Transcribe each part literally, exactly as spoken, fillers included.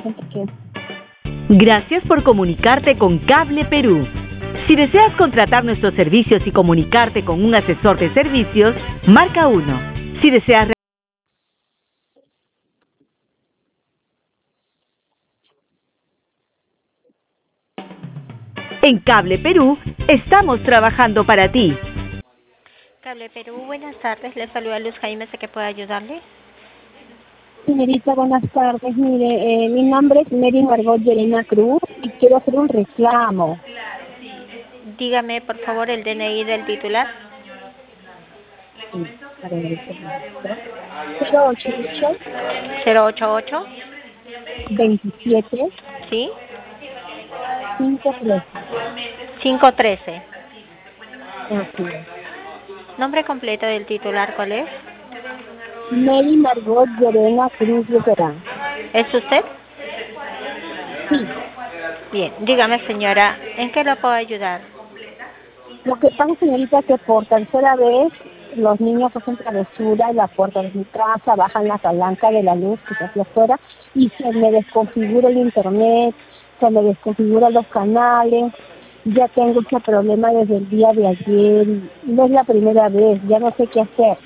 gente que... Gracias por comunicarte con Cable Perú. Si deseas contratar nuestros servicios y comunicarte con un asesor de servicios, marca uno. Si deseas... En Cable Perú, estamos trabajando para ti. Cable Perú, buenas tardes. Le saluda Luz Jaime, ¿sé que puedo ayudarle? Señorita, buenas tardes. Mire, eh, mi nombre es Mary Margot Yerena Cruz y quiero hacer un reclamo. Dígame, por favor, el D N I del titular. Sí, para ver ese momento. cero ocho ocho cero ocho ocho. veintisiete ¿Sí? cinco trece. cinco trece. Así es. Nombre completo del titular, ¿cuál es? Mary Margot Yerena Cruz de Terán. ¿Es usted? Sí. Bien, dígame, señora, ¿en qué lo puedo ayudar? Lo que pasa, señorita, que por tercera vez los niños hacen travesura en la puerta de mi casa, bajan la palanca de la luz que está hacia afuera y se me desconfigura el internet, se me desconfiguran los canales. Ya tengo ese problema desde el día de ayer y no es la primera vez, ya no sé qué hacer.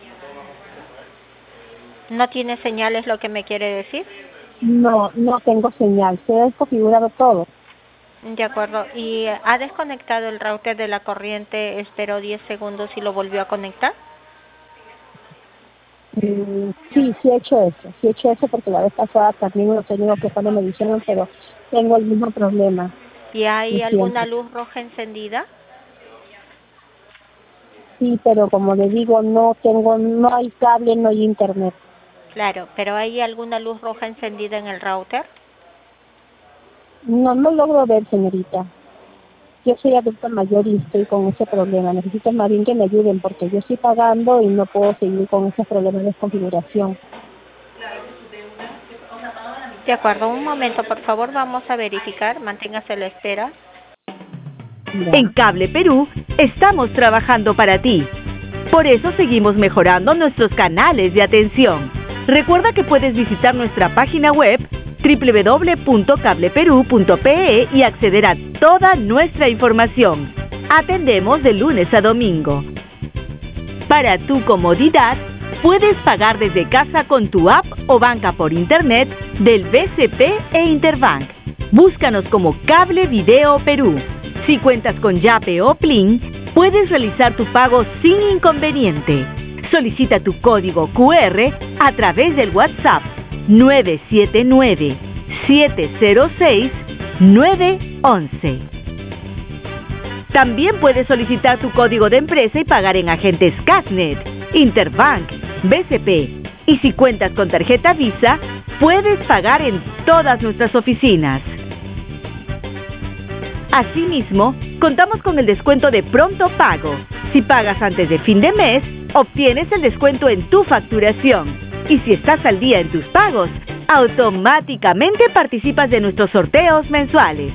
¿No tiene señales lo que me quiere decir? No, no tengo señal, se ha desconfigurado todo. De acuerdo. ¿Y ha desconectado el router de la corriente, esperó diez segundos y lo volvió a conectar? Mm, sí, sí he hecho eso, sí he hecho eso porque la vez pasada también lo tengo que cuando me dijeron, pero tengo el mismo problema. ¿Y hay de alguna siempre. luz roja encendida? Sí, pero como le digo, no tengo, no hay cable, no hay internet. Claro, pero ¿hay alguna luz roja encendida en el router? No, no logro ver, señorita. Yo soy adulta mayor y estoy con ese problema. Necesito más bien que me ayuden porque yo estoy pagando y no puedo seguir con ese problema de desconfiguración. De acuerdo, un momento, por favor, vamos a verificar, manténgase a la espera. En Cable Perú, estamos trabajando para ti. Por eso seguimos mejorando nuestros canales de atención. Recuerda que puedes visitar nuestra página web doble u doble u doble u punto cable perú punto pe e y acceder a toda nuestra información. Atendemos de lunes a domingo. Para tu comodidad, puedes pagar desde casa con tu app o banca por internet del B C P e Interbank. Búscanos como Cable Video Perú. Si cuentas con Yape o Plin, puedes realizar tu pago sin inconveniente. Solicita tu código cu erre a través del WhatsApp nueve siete nueve, siete cero seis, nueve once. También puedes solicitar tu código de empresa y pagar en agentes Casnet, Interbank, B C P. Y si cuentas con tarjeta Visa, puedes pagar en todas nuestras oficinas. Asimismo, contamos con el descuento de pronto pago. Si pagas antes de fin de mes, obtienes el descuento en tu facturación. Y si estás al día en tus pagos, automáticamente participas de nuestros sorteos mensuales.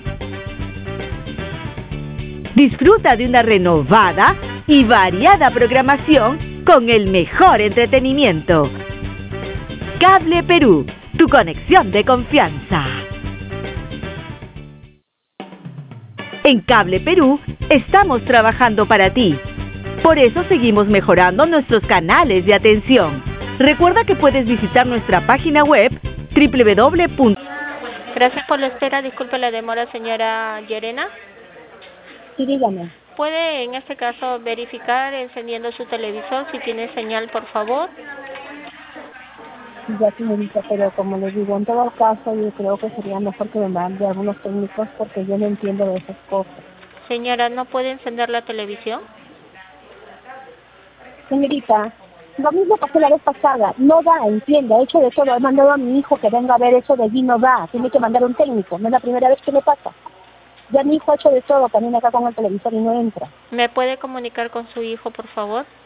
Disfruta de una renovada y variada programación con el mejor entretenimiento. Cable Perú, tu conexión de confianza. En Cable Perú, estamos trabajando para ti. Por eso seguimos mejorando nuestros canales de atención. Recuerda que puedes visitar nuestra página web doble u doble u doble u. Gracias por la espera, disculpe la demora, señora Yerena. Sí, dígame. ¿Puede en este caso verificar encendiendo su televisor si tiene señal, por favor? Ya, señorita, pero como le digo, en todo caso yo creo que sería mejor que me mande algunos técnicos porque yo no entiendo de esas cosas. Señora, ¿no puede encender la televisión? Señorita, lo mismo pasó la vez pasada, no da, entienda, he hecho de todo, he mandado a mi hijo que venga a ver eso de allí, no da, tiene que mandar un técnico, no es la primera vez que me pasa. Ya mi hijo ha hecho de todo también acá con el televisor y no entra. ¿Me puede comunicar con su hijo, por favor?